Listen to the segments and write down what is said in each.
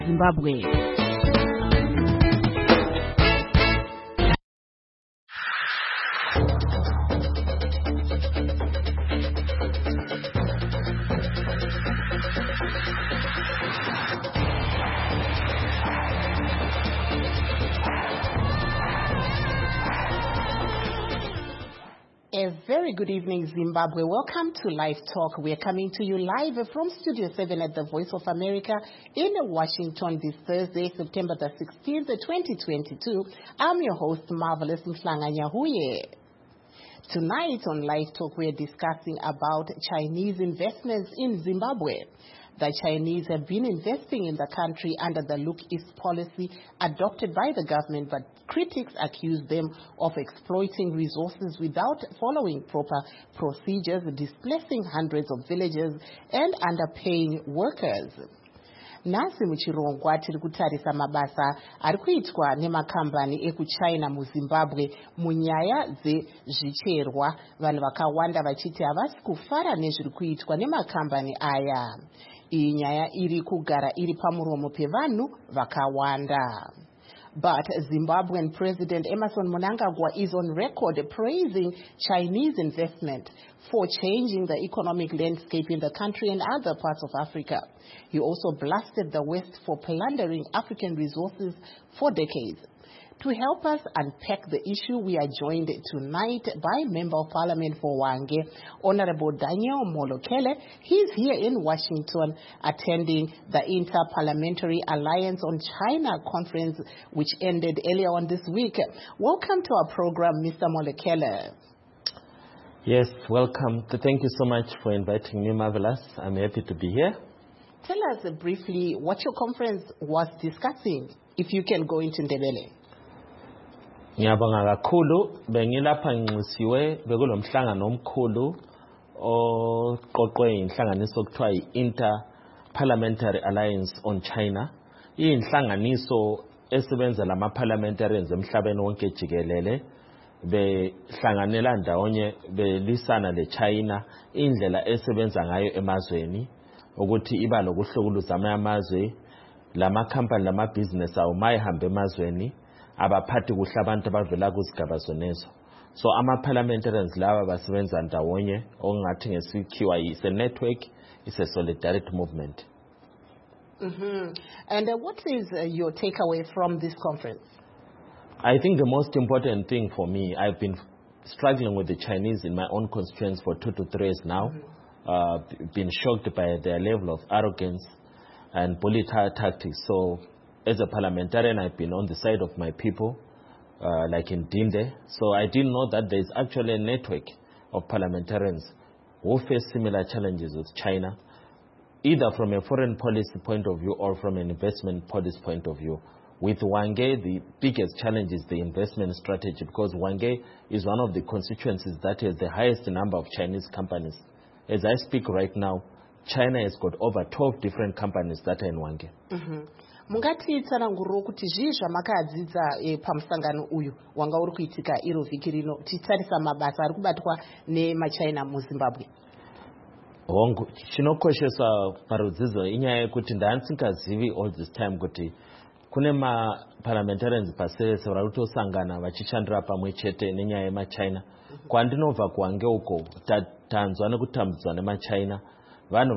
Zimbabwe. A very good evening, Zimbabwe. Welcome to Live Talk. We are coming to you live from Studio 7 at the Voice of America in Washington this Thursday, September the 16th, 2022. I'm your host, Marvelous Mhlanga-Nyahuye. Tonight on Live Talk, we are discussing about Chinese investments in Zimbabwe. The Chinese have been investing in the country under the Look East policy adopted by the government, but critics accuse them of exploiting resources without following proper procedures, displacing hundreds of villagers and underpaying workers. Nasi muchirongwa tiri kutarisa mabasa ari kuitwa nemakambani ekuchina muZimbabwe munyaya dzezvicherwa. Vanhu vakawanda vachiti havasi kufara nezviri kuitwa nemakambani aya. Iyi nyaya iri kugara iri pamuromo pevanhu vakawanda. But Zimbabwean President Emmerson Mnangagwa is on record praising Chinese investment for changing the economic landscape in the country and other parts of Africa. He also blasted the West for plundering African resources for decades. To help us unpack the issue, we are joined tonight by Member of Parliament for Hwange, Honorable Daniel Molokele. He's here in Washington attending the Inter-Parliamentary Alliance on China conference, which ended earlier on this week. Welcome to our program, Mr. Molokele. Yes, welcome. Thank you so much for inviting me, Marvelous. I'm happy to be here. Tell us briefly what your conference was discussing, if you can go into Ndebele. Ngiyabonga kakhulu bengilapha nginxusiwe bekulomhlangano omkhulu oqoqwe inhlanganiso okuthiwa i-Inter-Parliamentary Alliance on China. Iyinhlanganiso esebenza lama-parliamentarians emhlabeni wonke jikelele behlanganela ndawonye belisana leChina indlela esebenza ngayo emazweni ukuthi iba lokuhlukuluza amazwe lama-company lama-business awo mayihambe emazweni abaphathi kuhle abantu abavela kuzigaba zonezo. So ama-parliamentarians laba basebenza ndawonye okungathi ngesikhiwa is a network, it's a solidarity movement. And what is your takeaway from this conference? I think the most important thing for me, I've been struggling with the Chinese in my own constituents for 2 to 3 years now. Been shocked by their level of arrogance and bully tactics. So as a parliamentarian, I've been on the side of my people, like in Dinde. So I didn't know that there's actually a network of parliamentarians who face similar challenges with China, either from a foreign policy point of view or from an investment policy point of view. With Hwange, the biggest challenge is the investment strategy, because Hwange is one of the constituencies that has the highest number of Chinese companies. As I speak right now, China has got over 12 different companies that are in Hwange. Mungati tsananguro kuti zvii zvamakadzidza pamusangano uyu wanga uri kuitika iro vhiki rino titarisa mabasa ari kubatwa nemachina muZimbabwe. Hongu chinokoshesa parudzidzo inyaya yekuti ndandisingazivi all this time kuti kune ma-parliamentarians pasese vari kutosangana vachishandira pamwe chete nenyaya yemachina. Kwandinobva kuHwange uko tanzwa nekutambudzwa nemachina vanhu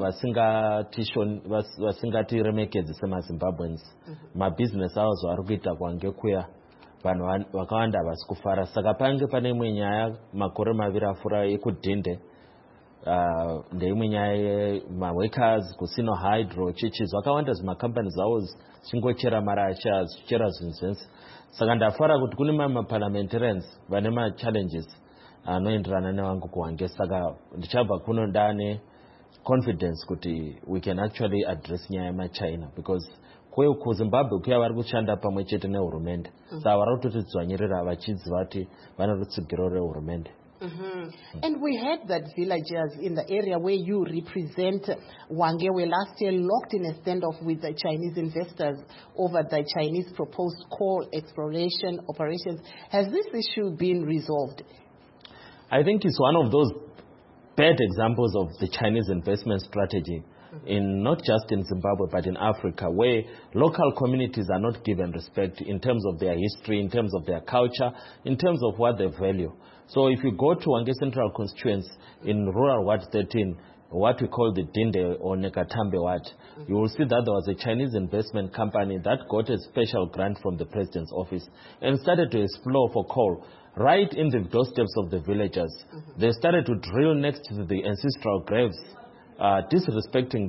vasingatiremekedzi semaZimbabweans. Mabusiness avo zvavari kuita kuHwange kuya vanhu vakawanda havasi kufara. Saka pange pane imwe nyaya makore maviri apfuura yekudhinde ndeimwe nyaya yemaworkers kusino hydro chichizwa vakawanda zvimacompanies avo zichingochera marasha zvichera zvinhu zvense. Saka ndafara kuti kune ma-parliamentarians vane ma-challenges anoenderana nevangu kuHwange. Saka ndichabva kuno ndane confidence kuti we can actually address nyaya yemachina, because kuZimbabwe kuya vari kushanda pamwe chete nehurumende. Saka vari kutotidzvanyirira vachidziva kuti vane rutsigiro rehurumende. And we heard that villagers in the area where you represent Hwange were last year locked in a standoff with the Chinese investors over the Chinese proposed coal exploration operations. Has this issue been resolved? I think it's one of those bad examples of the Chinese investment strategy. in not just in Zimbabwe but in Africa, where local communities are not given respect in terms of their history, in terms of their culture, in terms of what they value. So if you go to Hwange Central Constituency in rural Ward 13, what we call the Dinde or Nekatambe Ward, you will see that there was a Chinese investment company that got a special grant from the president's office and started to explore for coal right in the doorsteps of the villagers. They started to drill next to the ancestral graves, disrespecting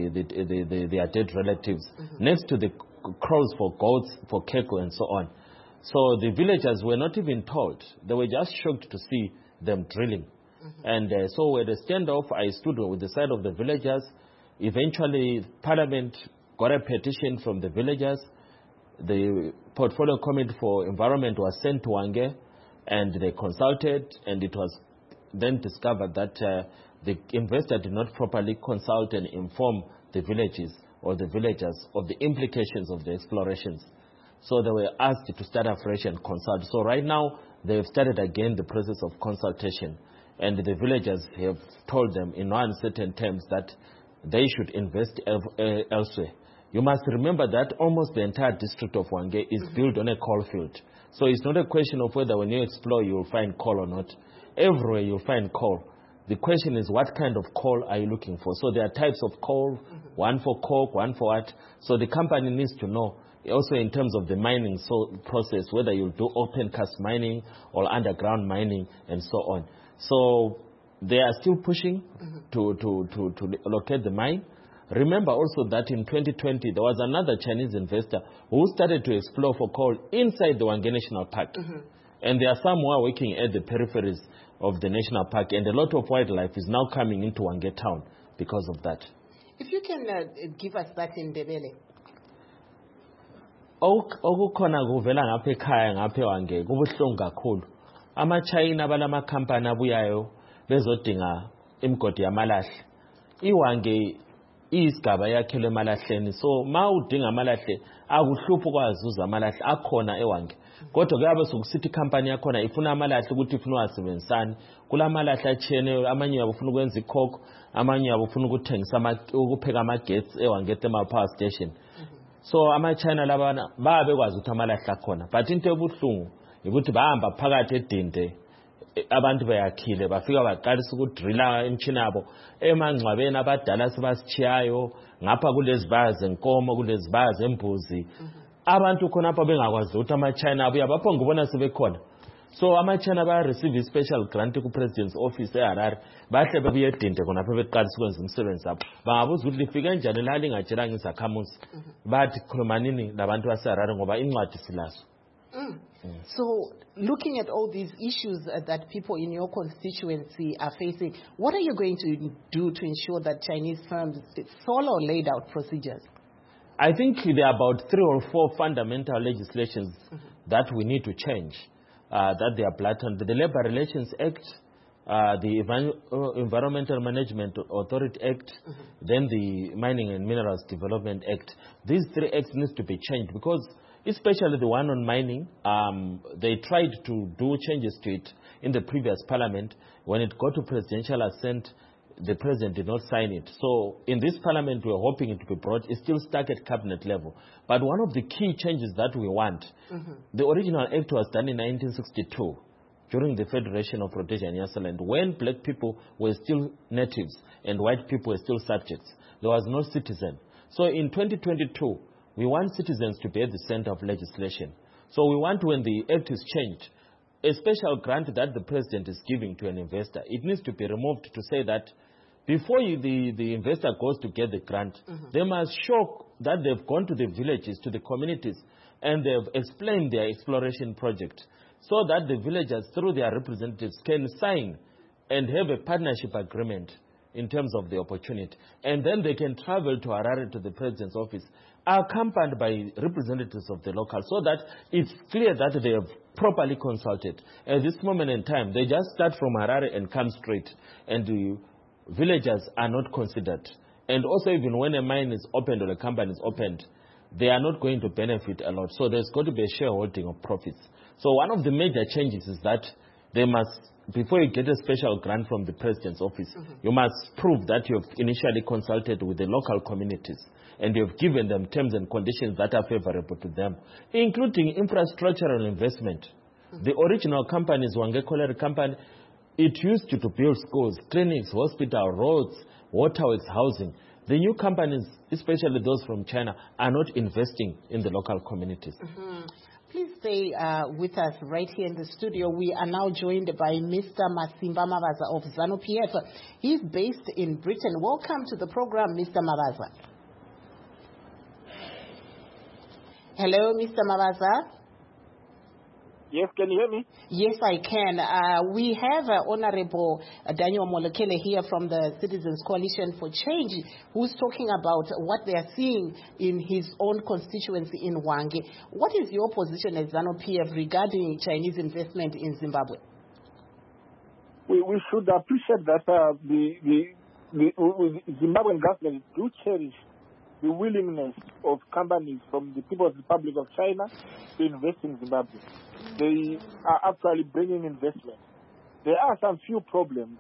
their dead relatives, next to the crows for goats, for keko and so on. So the villagers were not even told. They were just shocked to see them drilling. And so at the standoff, I stood with the side of the villagers. Eventually, Parliament got a petition from the villagers. The Portfolio Committee for Environment was sent to Hwange, and they consulted, and it was then discovered that the investor did not properly consult and inform the villages or the villagers of the implications of the explorations. So they were asked to start afresh and consult. So right now, they've started again the process of consultation. And the villagers have told them in uncertain terms that they should invest elsewhere. You must remember that almost the entire district of Hwange is built on a coal field. So it's not a question of whether when you explore you will find coal or not. Everywhere you'll find coal. The question is, what kind of coal are you looking for? So there are types of coal, one for coke, one for what. So the company needs to know, also in terms of the mining process, whether you'll do open cast mining or underground mining and so on. So they are still pushing to locate the mine. Remember also that in 2020, there was another Chinese investor who started to explore for coal inside the Hwange National Park. And there are some who are working at the peripheries of the national park, and a lot of wildlife is now coming into Hwange town because of that. If you can give us that in Ndebele. Okukhona kuvela ngapha ekhaya ngapha eHwange kubuhlungu kakhulu. Ama-China balama-company abuyayo bezodinga imigodi yamalahle. IHwange iyisigaba yakhelwe emalahleni, so ma udinga amalahle akuhluphi ukwazuza amalahle akhona eHwange. Kodwa kuyabe sokusithi icompany yakhona ifuna amalahle ukuthi ifuna uwasebenzisani. Kulamalahle atshiyeneyo, amanye yabo ufuna ukwenza ikhokho, amanye yabo ufuna ukupheka amagetsi eHwange Thermal Power Station. So ama-China labana babekwazi ukuthi amalahle akhona, but into ebuhlungu ukuthi bahamba phakathi edinde abantu bayakhile bafika baqalisa ukudrilla imtshina yabo emangcwabeni abadala sebasichiyayo ngapha kulezibaya zenkomo, kulezibaya zembuzi. Abantu khonapha bengakwazi ukuthi ama-China abuya baphonga ubona sebekhona. So ama-China baya-receive special grant ku-President's Office eHarare, bahle bebuye edinde khonapha beqalisa ukwenza umsebenzi wabo. Bangabuza ukuthi lifike njani la lingatshelanga izakhamuzi. Bathi khuluma nini labantu baseHarare ngoba incwadi silazo. So, looking at all these issues that people in your constituency are facing, what are you going to do to ensure that Chinese firms follow laid out procedures? I think there are about 3 or 4 fundamental legislations that we need to change, that they are blatant. The Labor Relations Act, the Environmental Management Authority Act, then the Mining and Minerals Development Act. These 3 acts need to be changed because especially the one on mining, they tried to do changes to it in the previous parliament. When it got to presidential assent, the president did not sign it. So in this parliament, we are hoping it to be brought. It's still stuck at cabinet level. But one of the key changes that we want, the original act was done in 1962 during the Federation of Rhodesia and Nyasaland, when black people were still natives and white people were still subjects. There was no citizen. So in 2022, we want citizens to be at the center of legislation. So we want, when the act is changed, a special grant that the president is giving to an investor, it needs to be removed to say that before the investor goes to get the grant, they must show that they've gone to the villages, to the communities, and they've explained their exploration project so that the villagers, through their representatives, can sign and have a partnership agreement in terms of the opportunity. And then they can travel to Harare, to the president's office, accompanied by representatives of the local, so that it's clear that they have properly consulted. At this moment in time, they just start from Harare and come straight, and the villagers are not considered. And also, even when a mine is opened or a company is opened, they are not going to benefit a lot. So there's got to be a shareholding of profits. So one of the major changes is that they must, before you get a special grant from the president's office, you must prove that you have initially consulted with the local communities and you have given them terms and conditions that are favorable to them, including infrastructural investment. The original companies, Hwange Colliery Company, it used to build schools, clinics, hospital, roads, waterworks, housing. The new companies, especially those from China, are not investing in the local communities. Please stay with us right here in the studio. We are now joined by Mr. Masimba Mavaza of ZANU-PF. He's based in Britain. Welcome to the program, Mr. Mavaza. Hello, Mr. Mavaza. Yes, can you hear me? Yes, I can. We have Honorable Daniel Molokele here from the Citizens Coalition for Change, who's talking about what they are seeing in his own constituency in Hwange. What is your position as ZANU-PF regarding Chinese investment in Zimbabwe? We should appreciate that the Zimbabwean government do cherish the willingness of companies from the People's Republic of China to invest in Zimbabwe. They are actually bringing investment. There are some few problems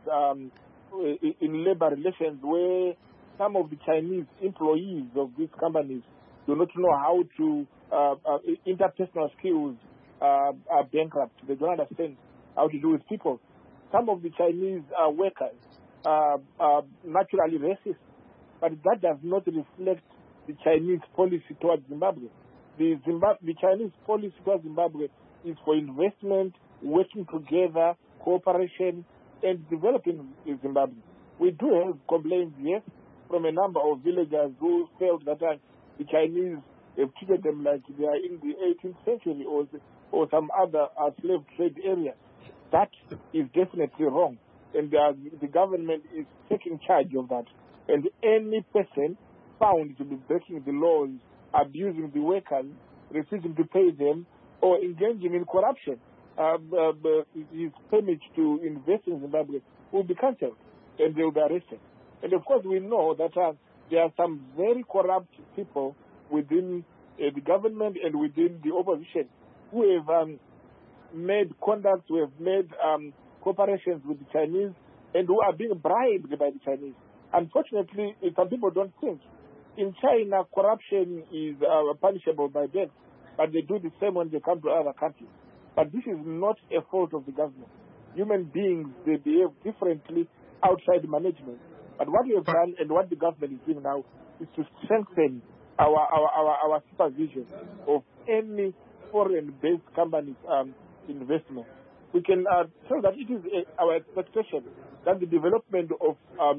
in labor relations where some of the Chinese employees of these companies do not know how to, interpersonal skills are bankrupt. They don't understand how to do with people. Some of the Chinese workers are naturally racist, but that does not reflect the Chinese policy towards Zimbabwe. The Chinese policy towards Zimbabwe is for investment, working together, cooperation, and developing Zimbabwe. We do have complaints, yes, from a number of villagers who felt that the Chinese have treated them like they are in the 18th century or some other slave trade area. That is definitely wrong, and the government is taking charge of that. And any person found to be breaking the laws, abusing the workers, refusing to pay them, or engaging in corruption, his permit to invest in Zimbabwe will be cancelled and they will be arrested. And of course we know that there are some very corrupt people within the government and within the opposition who have made contacts, who have made cooperations with the Chinese and who are being bribed by the Chinese. Unfortunately, some people don't think. In China, corruption is punishable by death, but they do the same when they come to other countries. But this is not a fault of the government. Human beings, they behave differently outside management. But what we have done and what the government is doing now is to strengthen our supervision of any foreign-based companies' investment. We can tell that it is our expectation that the development of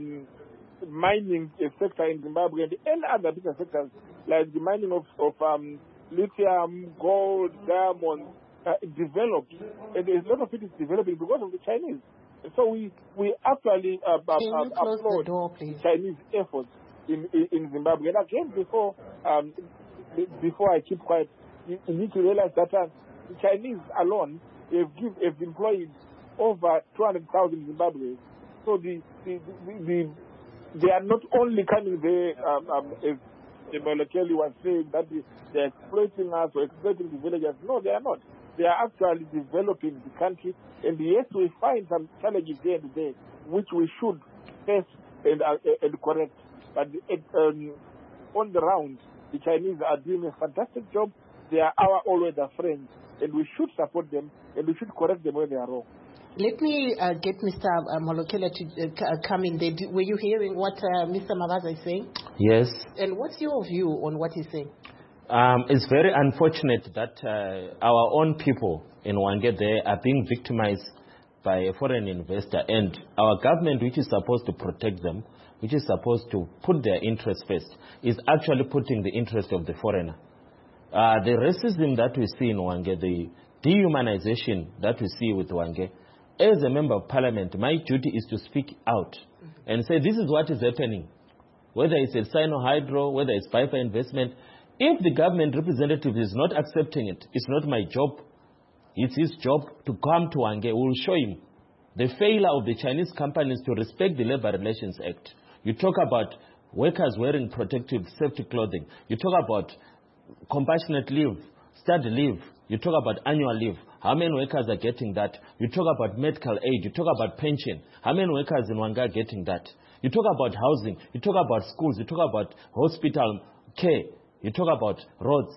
mining sector in Zimbabwe and other business sectors like the mining of lithium, gold, diamonds developed, and a lot of it is developing because of the Chinese. So we actually applaud the Chinese efforts in Zimbabwe. And again, before I keep quiet, you need to realize that the Chinese alone have employed over 200,000 Zimbabweans. So they are not only coming there, as Molokele was saying, that they are exploiting us or exploiting the villagers. No, they are not. They are actually developing the country. And yes, we find some challenges here and there, which we should face and correct. But on the round, the Chinese are doing a fantastic job. They are our all-weather friends, and we should support them, and we should correct them when they are wrong. Let me get Mr. Molokele to come in there. Were you hearing what Mr. Mavaza is saying? Yes. And what's your view on what he's saying? It's very unfortunate that our own people in Hwange there are being victimized by a foreign investor, and our government, which is supposed to protect them, which is supposed to put their interests first, is actually putting the interest of the foreigner. The racism that we see in Hwange, the dehumanization that we see with Hwange, as a member of parliament, my duty is to speak out and say this is what is happening. Whether it's a Sino-Hydro, whether it's Piper investment, if the government representative is not accepting it, it's not my job. It's his job to come to Hwange. We will show him the failure of the Chinese companies to respect the Labor Relations Act. You talk about workers wearing protective safety clothing. You talk about compassionate leave, study leave, you talk about annual leave. How many workers are getting that? You talk about medical aid. You talk about pension. How many workers in Hwange are getting that? You talk about housing. You talk about schools. You talk about hospital care. You talk about roads.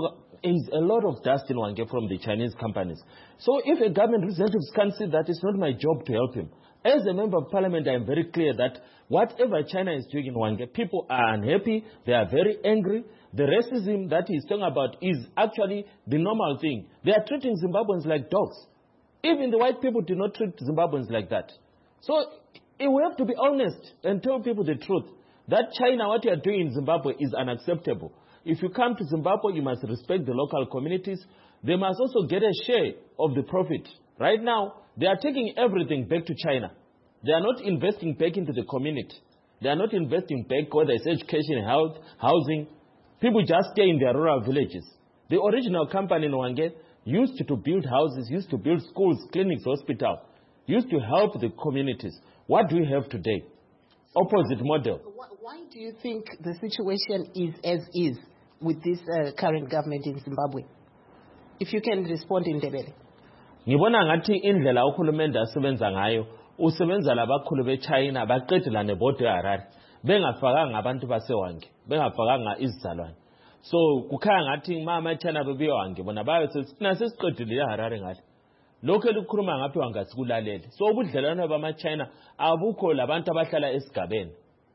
Is a lot of dust in Hwange from the Chinese companies. So if a government representative can't see that, it's not my job to help him. As a member of parliament, I am very clear that whatever China is doing in Hwange, people are unhappy. They are very angry. The racism that he's talking about is actually the normal thing. They are treating Zimbabweans like dogs. Even the white people do not treat Zimbabweans like that. So we have to be honest and tell people the truth. That China, what you are doing in Zimbabwe is unacceptable. If you come to Zimbabwe, you must respect the local communities. They must also get a share of the profit. Right now, they are taking everything back to China. They are not investing back into the community. They are not investing back, whether it's education, health, housing. People just stay in their rural villages. The original company in Hwange used to build houses, used to build schools, clinics, hospitals, used to help the communities. What do we have today? Opposite model. Why do you think the situation is as is with this current government in Zimbabwe? If you can respond in Ndebele. Ngibona ngathi indlela uhulumende asebenza ngayo usebenza labakhulu beChina baqedela nebhodo eHarare bengafakanga abantu baseHwange bengafakanga izizalwane. So kukhaya ngathi mama eChina bebuye eHwange bona bayosithina sesiqedile eHarare ngathi lokho elikhuluma ngaphi eHwange sikulalele. So ubudlelwano bamaChina abukho labantu abahlala esigabeni.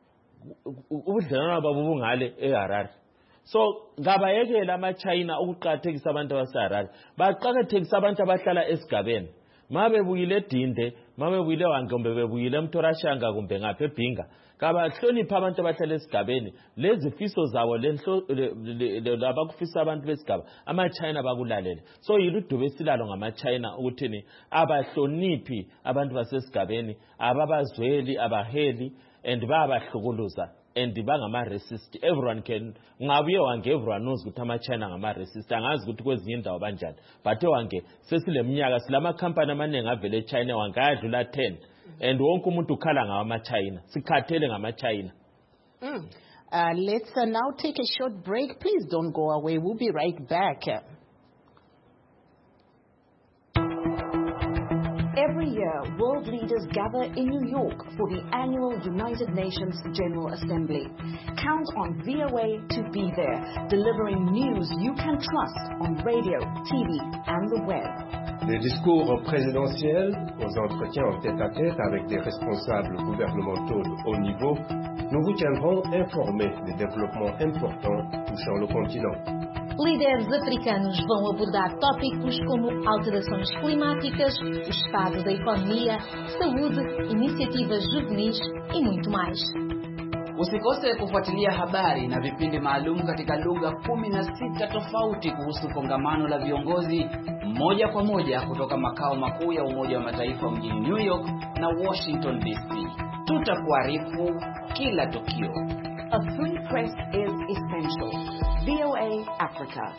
Ubudlelwano babo bungale eHarare. So ngabayekela amaChina ukuqhakathekisa abantu baseHarare baqhakathekisa abantu abahlala esigabeni. Mabebuyile eDinde, mabebuyile eHwange kumbe bebuyile eMthorashanga kumbe ngapha eBhinga, kabahlonipha abantu abahlala esigabeni. Lezi fiso zabo labakufisa abantu besigaba amaChina bakulalele. So yiludubo esilalo ngamaChina ukuthini abahloniphi abantu basesigabeni, ababazweli, abaheli and bayabahlukuluza. And bangama racist. Everyone can ngabuye eHwange, everyone knows ukuthi amaChina ngama racist. Angazi ukuthi kwezinye indawo banjani. But eHwange sesileminyaka silama company amaningi avele eChina eHwange ayadlula 10. And wonke umuntu ukhala ngamaChina. Sikhathele ngamaChina. Let's now take a short break. Please don't go away. We'll be right back. Every year, world leaders gather in New York for the annual United Nations General Assembly. Count on VOA to be there, delivering news you can trust on radio, TV, and the web. Des discours présidentiels aux entretiens en tête-à-tête avec des responsables gouvernementaux de haut niveau, nous vous tiendrons informés des développements importants touchant le continent. Líderes africanos vão abordar tópicos como alterações climáticas, o estado da economia, saúde, iniciativas juvenis e muito mais. Usikose kufuatilia habari na vipindi maalum katika lugha 16 tofauti kuhusu kongamano la viongozi moja kwa moja kutoka makao makuu ya Umoja wa Mataifa mjini New York na Washington DC. Tutakuarifu kila tukio. A free press is essential. VOA Africa.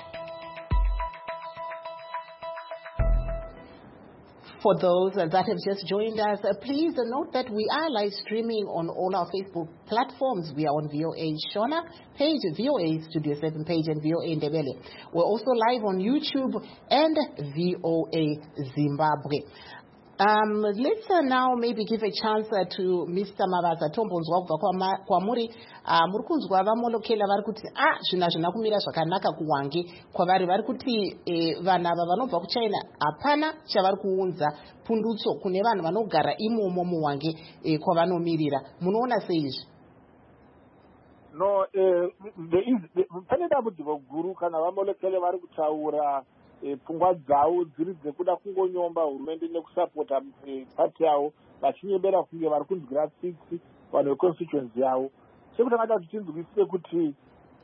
For those that have just joined us, please note that we are live streaming on all our Facebook platforms. We are on VOA Shona page, VOA Studio 7 page, and VOA Ndebele. We're also live on YouTube and VOA Zimbabwe. Let's now maybe give a chance to Mr. Mabaza Tombonzwa kwa muri murikunzwa vamolokela vari kuti zvina zvina kumira zvakanaka kuHwange kwavari vari kuti vanhu ava vanobva kuChina hapana chavari kuunza pundutso kune vanhu vanogara imomo muHwange kwavanomirira. Munoona seizvi? No, pane dambudziko guru kana vamolekele vari kutaura pfungwa dzavo dziri dzekuda kungonyomba hurumende nekusapota pati yavo vachinyembera kunge vari kunzwira tsitsi vanhu veconstituency yavo. Sekutangata kuti tinzwisise kuti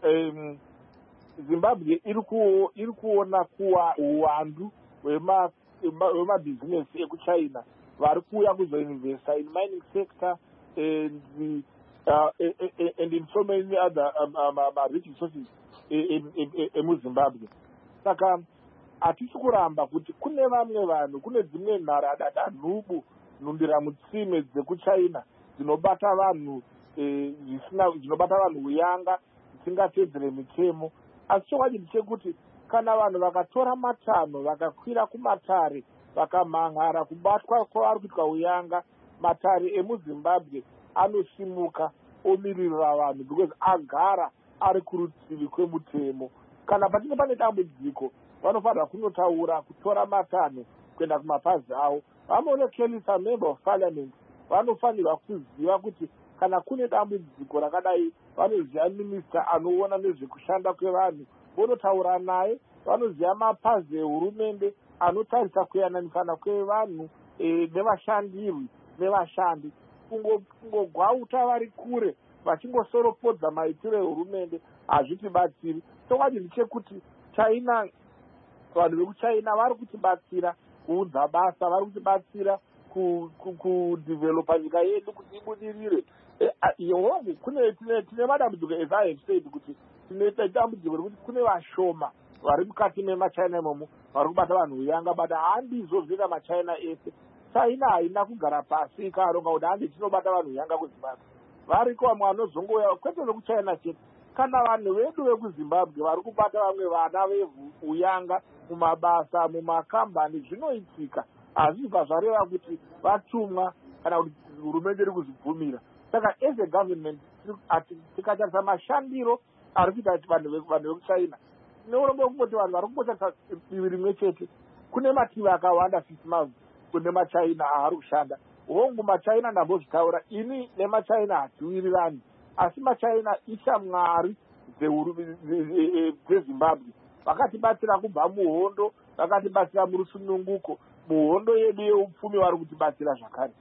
Zimbabwe iri kuona kuwa uwandu hwemabhizinesi ekuChina vari kuuya kuzoinvesta in mining sector and in so many other rich resources emuZimbabwe. Saka hatisi kuramba kuti kune vamwe vanhu, kune dzimwe nharadada nhubu nhumbira mutsime dzekuChina dzinobata vanhu dzinobata vanhu uyanga dzisingatedzere mitemo. Asi chokwadi chekuti kana vanhu vakatora matanho vakakwira kumatare vakamhan'ara kubatwa kwavari kuitwa uyanga, matare emuzimbabwe anosimuka omiririra vanhu because agara ari kurutivi kwemutemo. Kana patinge pane dambudziko vanofanira kunotaura, kutora matanho kuenda kumapazi avo. Vamonokelisa member of parliament vanofanirwa kuziva kuti kana kune dambudziko rakadai vanoziva minista anoona nezvekushanda kwevanhu, vonotaura naye. Vanoziva mapazi ehurumende anotarisa kuyananisana kwevanhu nevashandirwi nevashandi. Kungogwauta vari kure vachingosoropodza maitiro ehurumende hazvitibatsiri. Chokwadi ndechekuti China, vanhu vekuchina vari kutibatsira kuudza basa, vari kutibatsira kudhivhelopa nyika yedu kuti ibudirire. Hongu tine madambudziko as I have said kuti tine dambudziko rekuti kune vashoma vari mukati memachina imomo vari kubata vanhu uyanga, bata handizozvita machina ese. China haina kugara pasi ikaronga kuti handi tinobata vanhu uyanga kuzimbabwe. Variko vamwe vanozongouya kwete vekuchina chete, kana vanhu vedu vekuzimbabwe vari kubata vamwe vana veuyanga mumabasa, mumakambani, zvinoitika. Hazvibva zvareva kuti vatumwa kana kuti hurumende iri kuzvibvumira. Saka as a government tikatarisa mashandiro ari kuita vanhu vekuchina, tinorombo kungoti vanhu vari kumbotarisa divi rimwe chete. Kune mativi akawanda sisimazi kune machina aari kushanda. Hongu machina ndambozvitaura, ini nemachina hatiwirirani, asi machina ishamwari dzezimbabwe. Vakatibatsira kubva muhondo, vakatibatsira murusununguko, muhondo yedu yeupfumi vari kutibatsira zvakare.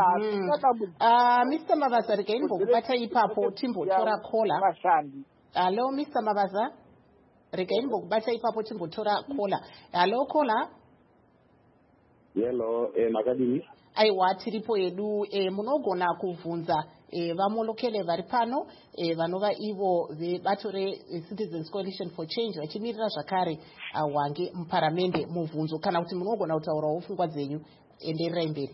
Mr. Mavaza, regai ndimbokubata ipapo timbotora kola. Vashandi. Hello, Mr. Mavaza, regai ndimbokubata ipapo timbotora kola. Hello, kola. Hello, makadini. Aiwa, tiripo yedu munogona kubvunza vamolokele vari pano vanova ivo vebato reCitizens Coalition for Change vachimirira zvakare wange muparamende mubvunzo, kana kuti munogona kutaurawo pfungwa dzenyu. Endererai mberi.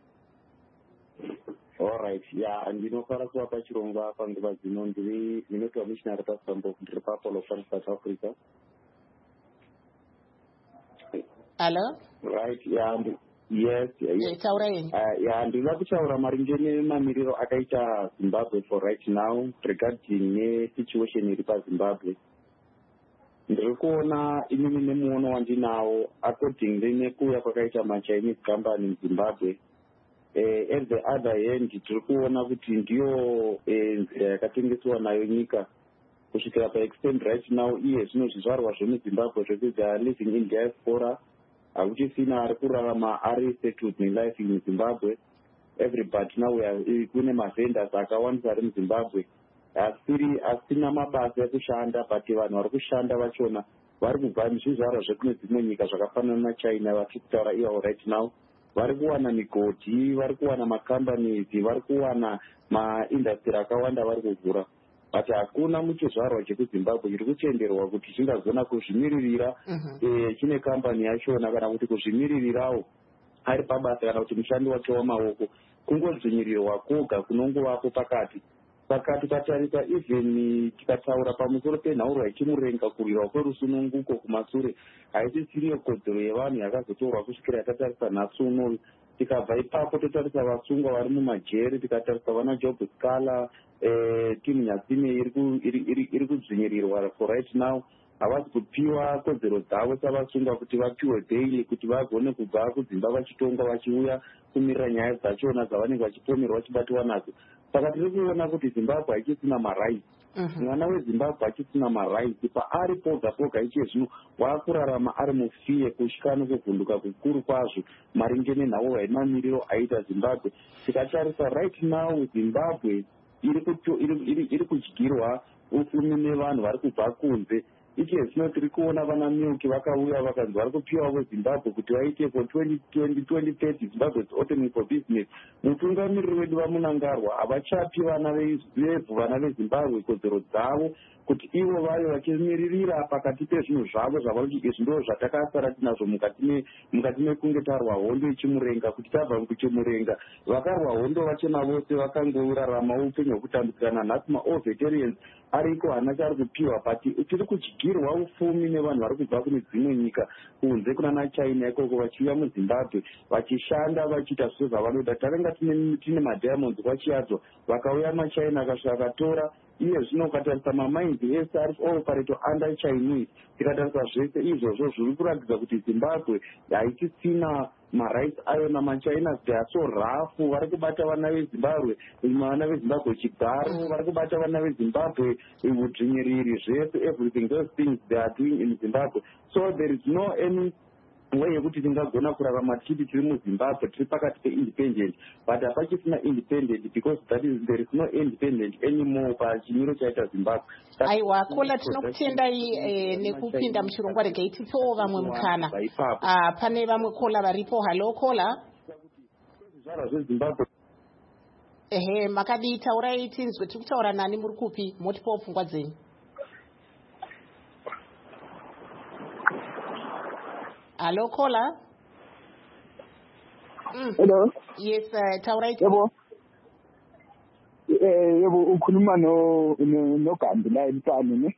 Alright, ndinofara kuvapa chirongwa panguva dzino. Ndinoti missionary pastor ndiri papolo South Africa. Hello? Right, yes. Tauraini. Ndinoda kutaura maringe nemamiriro akaita Zimbabwe for right now regarding nesituation iri paZimbabwe. Ndiri kuona inini nemuono wandinawo accordingly nekuuya kwakaita machinese company muZimbabwe. At the other hand, tiri kuona kuti ndiyo nzira yakatengeswa nayo nyika kusvikira paextend right now. Iye zvino zvizvarwa zvemuZimbabwe zvekuti are living in diaspora, hakuchisina ari kurarama ari settled nelife in Zimbabwe. Everybody now kune mavendors akawandisa ari muZimbabwe, asina mabasa ekushanda, but vanhu vari kushanda vachona vari kubva zvizvarwa zvekune dzimwe nyika zvakafanana naChina vari kutaura ivo right now. Vari kuwana migodhi, vari kuwana macompanies, vari kuwana maindustry akawanda vari kuvhura, but hakuna muchizvarwa chekuZimbabwe chiri kutenderwa kuti chingagona kuzvimiririra chine kambani yachona, kana kuti kuzvimiririrawo ari pabasa, kana kuti mushandi wacho wamaoko. Kungodzvinyirirwa kwoga kunongovapo pakati tatarisa. Even tikataura pamusoro penhaurwa ichimurenga kurwirwa kwerusununguko kumasure, haisisiriyo kodzero yevanhu yakazotorwa kusvikira yatatarisa nhasi unoyu. Tikabva ipapo totarisa vasungwa vari mumajeri, tikatarisa vana Job Scala, Tim Nyasime iri kudzvinyirirwa for right now. Havasi kupiwa kodzero dzavo savasungwa kuti vapiwe bhaili kuti vagone kubva kudzimba vachitonga vachiuya kumirira nyaya dzachona dzavanenge vachipomerwa vachibatiwa nadzo. Saka tiri kuona kuti Zimbabwe hachisina maraiti. Mwana weZimbabwe hachisina maraiti. Paari poga poga iche zvino waakurarama ari mufiye, kushika nokuvhunduka kukuru kwazvo maringe nenhau mamiriro aita Zimbabwe. Tikatarisa right now Zimbabwe iri kudyirwa ufumi nevanhu vari kubva kunze. Iche zvino tiri kuona vana Milk vakauya vakanzi vari kupiwa veZimbabwe kuti vaite for 2030 Zimbabwe is opening for business. Mutungamiriri wedu vamunangarwa havachapi vana veZimbabwe kodzero dzavo kuti ivo vave vachimiririra pakati pezvinhu zvavo zvavari kuti izvi ndo zvatakasara tinazvo mukati mekunge tarwa hondo ichimurenga. Kuti tabva kuchimurenga, vakarwa hondo vachena vose vakangorarama upenyu hwekutambudzikana. Nhasi maveterans ariko hana chari kupiwa but tiri kudyirwa upfumi nevanhu vari kubva kune dzimwe nyika kunze kunana China ikoko vachiuya muZimbabwe vachishanda vachiita zviro zvavanoda. Tarenga tine madiamonds kwachiyadzo vakauya maChina akasvika akatora iye zvino ukatarisa mamainzi ese ari operate under Chinese. Tikatarisa zvese izvozvo zviri kuratidza kuti Zimbabwe haichisina marights ayo namaChina. They are so rough. Vari kubata vana veZimbabwe chigaro, vari kubata vana veZimbabwe udzvinyiriri zvese, everything, those things they are doing in Zimbabwe. So there is no any way yekuti tingagona kurarama tichiti tiri muZimbabwe tiri pakati peindependent, but hapachisina independent because there is no independent anymore pachimiro chaita Zimbabwe. Aiwa, kola tinokutendai nekupinda muchirongwa. Regai tipewo vamwe mukana. Pane vamwe kola varipo. Halo kola. Zvara zveZimbabwe. Ehe, makadii? Taurai tinzwe. Tiri kutaura nani, muri kupi? Motipewo pfungwa dzenyu. Hello, caller. Hello. Yes, taurai. Yebo. Yebo, ukhuluma no Gambi la eMtwana ne?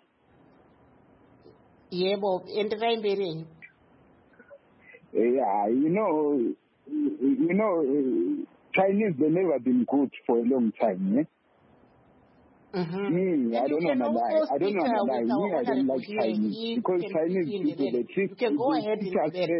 Yebo, enderai mberi. Yeah, you know, Chinese, they never been good for a long time, eh? Mm-hmm. I don't know lie. I don't like Chinese because Chinese people they treat. You can go ahead and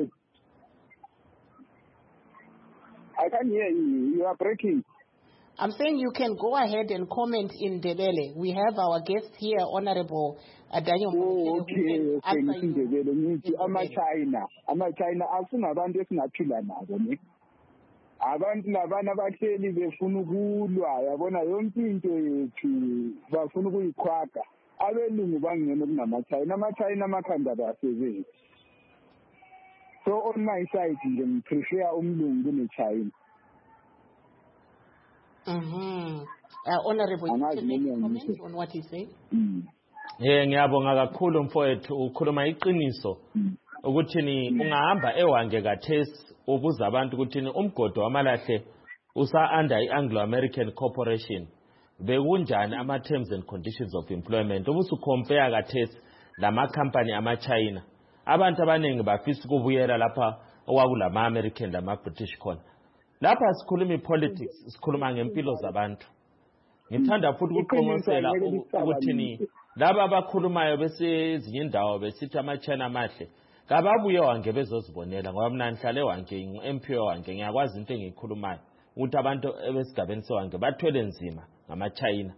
I can't hear you. You are breaking. I'm saying you can go ahead and comment in Ndebele. We have our guest here, Honorable Daniel. Oh, okay. I'm a China. Asuna abantu esingaphila nabo ne. Abantu labana bahleli befuna ukulwa, yabona yonke into yethu bafuna ukuyikhwaga. Abelungu bangena kunamaChina. AmaChina amakhanda basebenzi. So on my side nje ngiprefer umlungu kuneChina. Honorable, you can make a comment on what he said. Ngiyabonga kakhulu mfowethu, ukhuluma iqiniso ukuthi ungahamba ewange kathesi ubuza abantu ukuthi umgodo wamalahle usa under iAnglo-American Corporation bekunjani ama terms and conditions of employment. Ubusu compare kathesi lama company amaChina. Abantu abaningi bafisa ukubuyela lapha okwakulama American lama British khona. Lapha sikhuluma politics, sikhuluma ngempilo zabantu. Ngithanda futhi ukuqhomosela ukuthi laba abakhulumayo bese ezinye indawo besithi amaChina amahle kababuye wange bezozibonela ngoba mina ngihlale wange ngiMP wange ngiyakwazi into engikhulumayo ukuthi abantu besigabeni sewange bathwele nzima ngamaChina.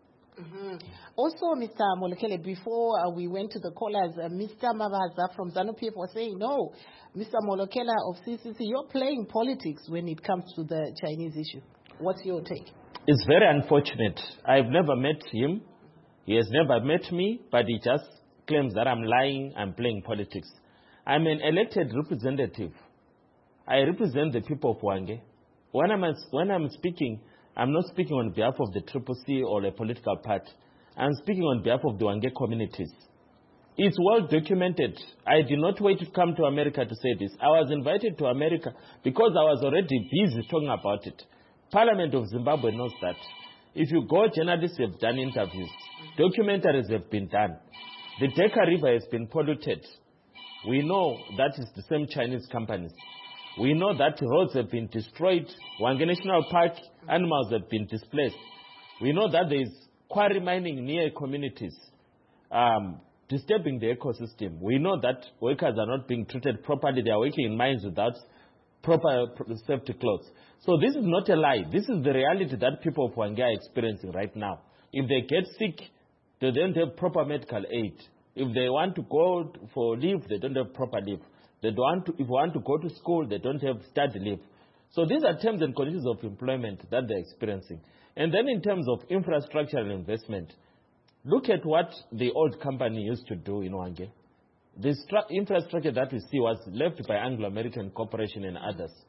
Also, Mr. Molokele, before we went to the callers, Mr. Mavaza from ZANU-PF was saying, no, Mr. Molokele of CCC, you're playing politics when it comes to the Chinese issue. What's your take? It's very unfortunate. I've never met him. He has never met me, but he just claims that I'm lying, I'm playing politics. I'm an elected representative. I represent the people of Hwange. When I'm speaking, I'm not speaking on behalf of the CCC or a political party. I'm speaking on behalf of the Hwange communities. It's well documented. I did not wait to come to America to say this. I was invited to America because I was already busy talking about it. Parliament of Zimbabwe knows that. If you go, journalists have done interviews. Documentaries have been done. The Deka River has been polluted. We know that is the same Chinese companies. We know that roads have been destroyed. Hwange National Park, animals have been displaced. We know that there is quarry mining near communities, disturbing the ecosystem. We know that workers are not being treated properly. They are working in mines without proper safety clothes. So this is not a lie. This is the reality that people of Hwange are experiencing right now. If they get sick, they don't have proper medical aid. If they want to go for leave, they don't have proper leave. If they want to go to school, they don't have study leave. So these are terms and conditions of employment that they're experiencing. And then in terms of infrastructure and investment, look at what the old company used to do in Hwange. The infrastructure that we see was left by Anglo-American Corporation and others.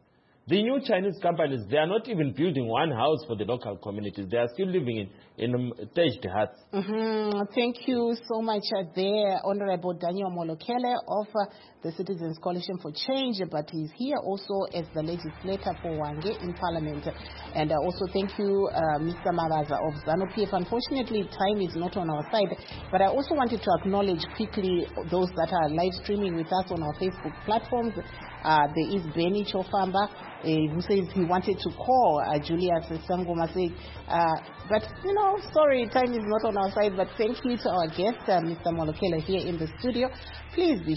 The new Chinese companies, they are not even building one house for the local communities. They are still living in thatched huts. Thank you so much there, Honorable Daniel Molokele of the Citizens Coalition for Change, but he's here also as the legislator for Wange in Parliament. And also thank you, Mr. Mabaza of ZANU-PF. Unfortunately, time is not on our side, but I also wanted to acknowledge quickly those that are live streaming with us on our Facebook platforms. There is Benny Chofamba, who says he wanted to call Julius Sangoma, but sorry, time is not on our side. But thank you to our guest, Mr. Molokele, here in the studio. Please be